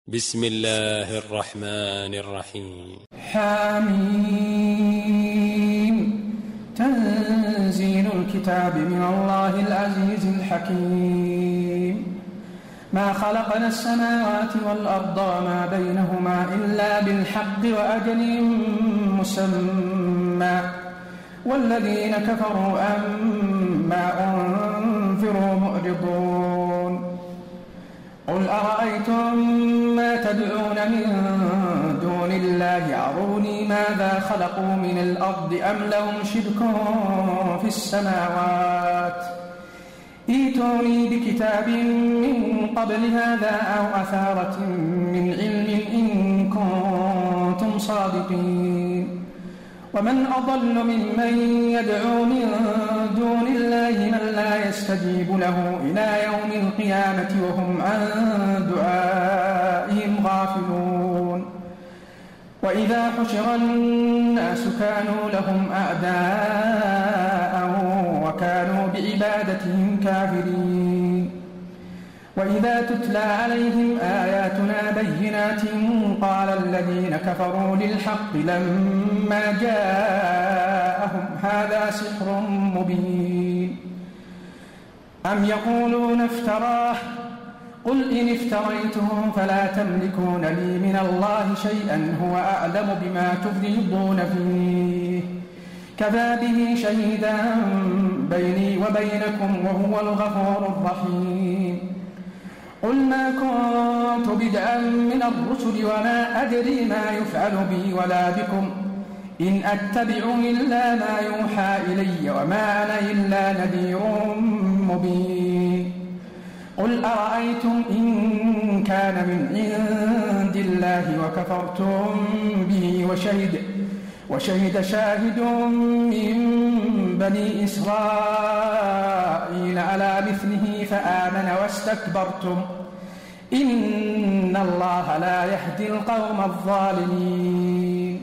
بسم الله الرحمن الرحيم. حميم. تنزيل الكتاب من الله العزيز الحكيم. ما خلقنا السماوات والأرض وما بينهما إلا بالحق وأجل مسمى والذين كفروا عما أنذروا معرضون. قل أرأيتم ما تدعون من دون الله أروني ماذا خلقوا من الأرض أم لهم شرك في السماوات ائتوني بكتاب من قبل هذا أو أثارة من علم إن كنتم صادقين. ومن أضل ممن يدعو من دون الله من لا يستجيب له إلى يوم القيامة وهم عن دعائهم غافلون. وإذا حشر الناس كانوا لهم أعداء وكانوا بعبادتهم كافرين. وإذا تتلى عليهم آياتنا بينات قال الذين كفروا للحق لما جاءهم هذا سحر مبين. أم يقولون افتراه قل إن افتريته فلا تملكون لي من الله شيئا هو أعلم بما تفيضون فيه كفى به شهيدا بيني وبينكم وهو الغفور الرحيم. قل ما كنت بدعا من الرسل وما أدري ما يفعل بي ولا بكم إن أتبع إلا ما يوحى إلي وما أنا إلا نذير مبين. قل أرأيتم إن كان من عند الله وكفرتم به وشهد شاهد من بني إسرائيل على مثله فآمن واستكبرتم إن الله لا يهدي القوم الظالمين.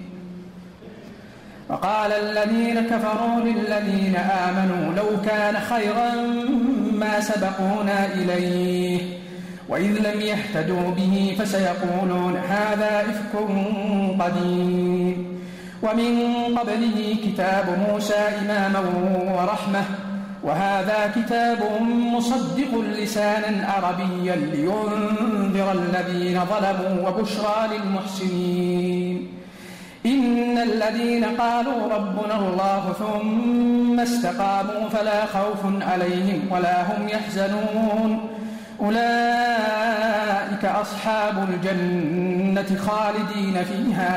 وقال الذين كفروا للذين آمنوا لو كان خيرا ما سبقونا إليه وإذ لم يهتدوا به فسيقولون هذا إفك قديم. ومن قبله كتاب موسى إماما ورحمة وهذا كتاب مصدق لسانا عربيا لينذر الذين ظلموا وبشرى للمحسنين. إن الذين قالوا ربنا الله ثم استقاموا فلا خوف عليهم ولا هم يحزنون أولئك أصحاب الجنة خالدين فيها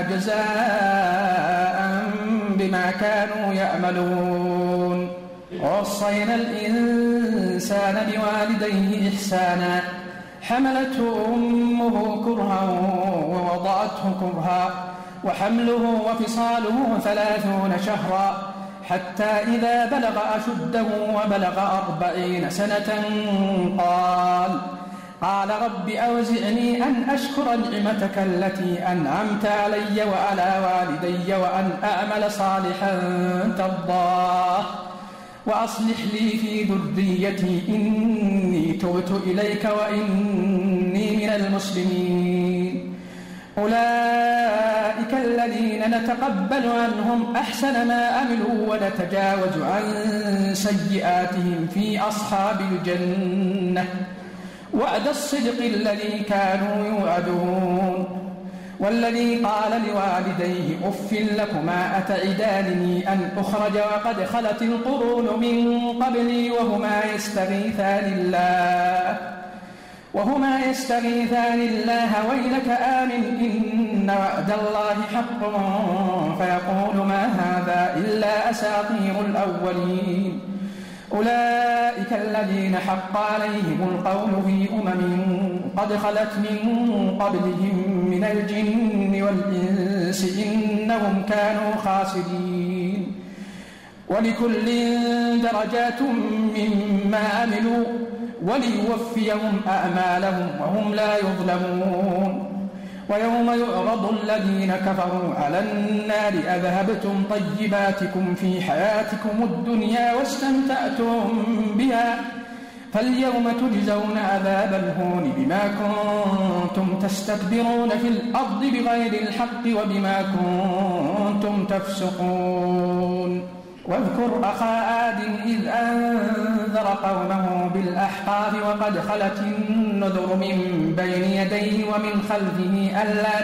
جزاء بما كانوا يعملون. ووصينا الإنسان بوالديه إحسانا حملته أمه كرها ووضعته كرها وحمله وفصاله 30 شهرا حتى إذا بلغ أشده وبلغ 40 سنة قال رب أوزعني أن أشكر نعمتك التي أنعمت علي وعلى والدي وأن أعمل صالحا ترضاه وأصلح لي في ذريتي إني تبت إليك وإني من المسلمين. أولئك الذين نتقبل عنهم أحسن ما عملوا ونتجاوز عن سيئاتهم في أصحاب الجنة وعد الصدق الذي كانوا يوعدون. والذي قال لوالديه أف لكما أتعدانني أن أخرج وقد خلت القرون من قبلي وهما يستغيثان الله ويلك آمن إن وعد الله حق فيقول ما هذا إلا أساطير الأولين. أولئك الذين حق عليهم القول في قد خلت من قبلهم من الجن والإنس إنهم كانوا خاسرين. ولكل درجات مما عملوا وليوفيهم أعمالهم وهم لا يظلمون. ويوم يعرض الذين كفروا على النار أذهبتم طيباتكم في حياتكم الدنيا واستمتعتم بها فاليوم تجزون عذاب الهون بما كنتم تستكبرون في الأرض بغير الحق وبما كنتم تفسقون واذكر أخا عاد إذ أنذر قومه بالأحقاف وقد خلت النذر من بين يديه ومن خلفه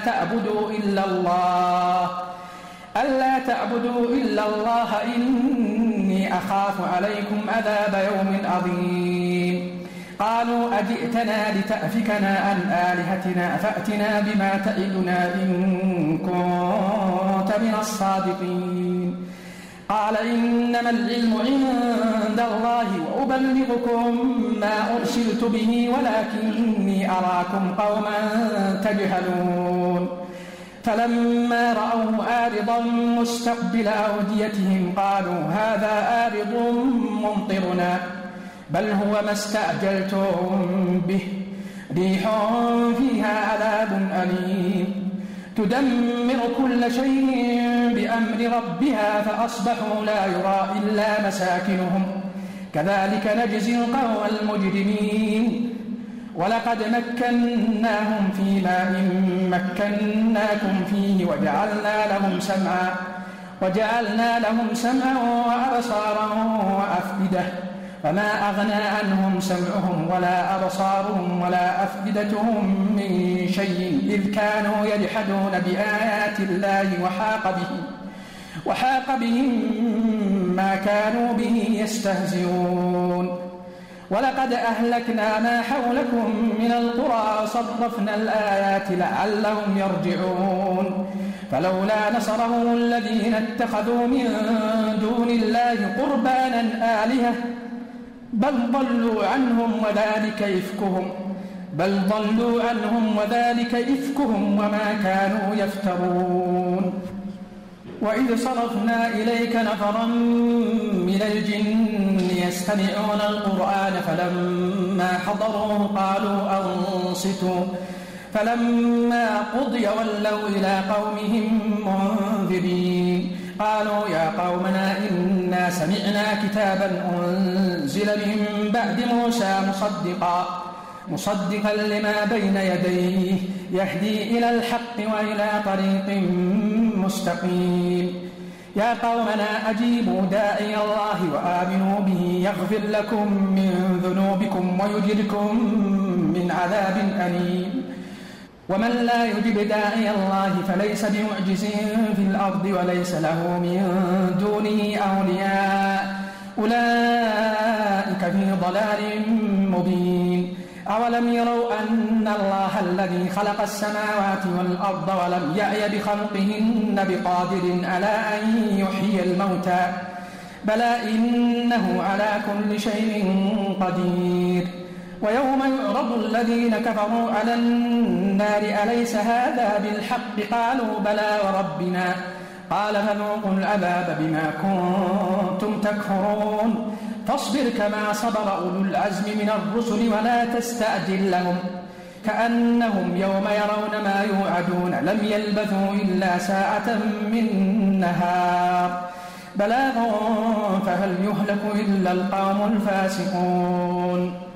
ألا تعبدوا إلا الله إني أخاف عليكم عذاب يوم عظيم قالوا أجئتنا لتأفكنا عن آلهتنا فأتنا بما تعدنا إن كنت من الصادقين قال إنما العلم عند الله وأبلغكم ما أرسلت به ولكني أراكم قوما تجهلون فلما رأوه عارضا مستقبل أوديتهم قالوا هذا عارض ممطرنا بل هو ما استعجلتم به ريح فيها عذاب أليم تدمر كل شيء بأمر ربها فأصبحوا لا يرى إلا مساكنهم كذلك نجزي القوم المجرمين ولقد مكناهم في ماء مكناكم فيه وجعلنا لهم سمعا وأبصارا وأفئدة فما أغنى عنهم سمعهم ولا أبصارهم ولا أفئدتهم من شيء إذ كانوا يجحدون بآيات الله وحاق بهم ما كانوا به يستهزئون ولقد أهلكنا ما حولكم من القرى وصرفنا الآيات لعلهم يرجعون فلولا نصرهم الذين اتخذوا من دون الله قربانا آلهة بل ضلوا عنهم وذلك إفكهم وما كانوا يفترون وإذ صرفنا إليك نفرا من الجن يستمعون القرآن فلما حضروه قالوا أنصتوا فلما قضي ولوا إلى قومهم منذرين قالوا يا قومنا إنا سمعنا كتابا أنزل من بعد موسى مصدقا لما بين يديه يهدي إلى الحق وإلى طريق مستقيم يا قومنا أجيبوا داعي الله وآمنوا به يغفر لكم من ذنوبكم ويجركم من عذاب أليم ومن لا يجب داعي الله فليس بمعجز في الأرض وليس له من دونه أولياء أولئك في ضلال مبين أولم يروا أن الله الذي خلق السماوات والأرض ولم يعي بخلقهن بقادر على أن يحيي الموتى بلى إنه على كل شيء قدير ويوم يعرض الذين كفروا على النار أليس هذا بالحق قالوا بلى وربنا قال فذوقوا العذاب بما كنتم تكفرون فاصبر كما صبر أولو العزم من الرسل ولا تستعجل لهم كأنهم يوم يرون ما يوعدون لم يلبثوا إلا ساعة من نهار بلاغ فهل يهلك إلا القوم الفاسقون